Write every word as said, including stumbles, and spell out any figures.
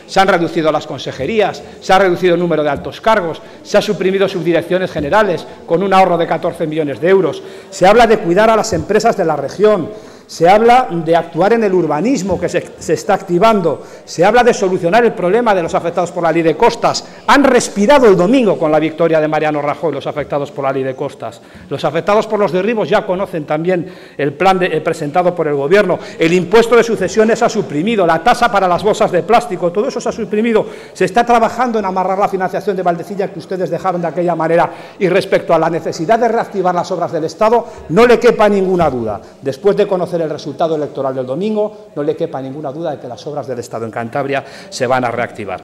se han reducido las consejerías, se ha reducido el número de altos cargos, se ha suprimido subdirecciones generales con un ahorro de catorce millones de euros, se habla de cuidar a las empresas de la región, se habla de actuar en el urbanismo que se, se está activando, se habla de solucionar el problema de los afectados por la ley de costas. Han respirado el domingo con la victoria de Mariano Rajoy los afectados por la ley de costas. Los afectados por los derribos ya conocen también el plan de, eh, presentado por el Gobierno. El impuesto de sucesiones se ha suprimido, la tasa para las bolsas de plástico, todo eso se ha suprimido. Se está trabajando en amarrar la financiación de Valdecilla que ustedes dejaron de aquella manera. Y respecto a la necesidad de reactivar las obras del Estado, no le quepa ninguna duda. Después de conocer el resultado electoral del domingo, no le quepa ninguna duda de que las obras del Estado en Cantabria se van a reactivar.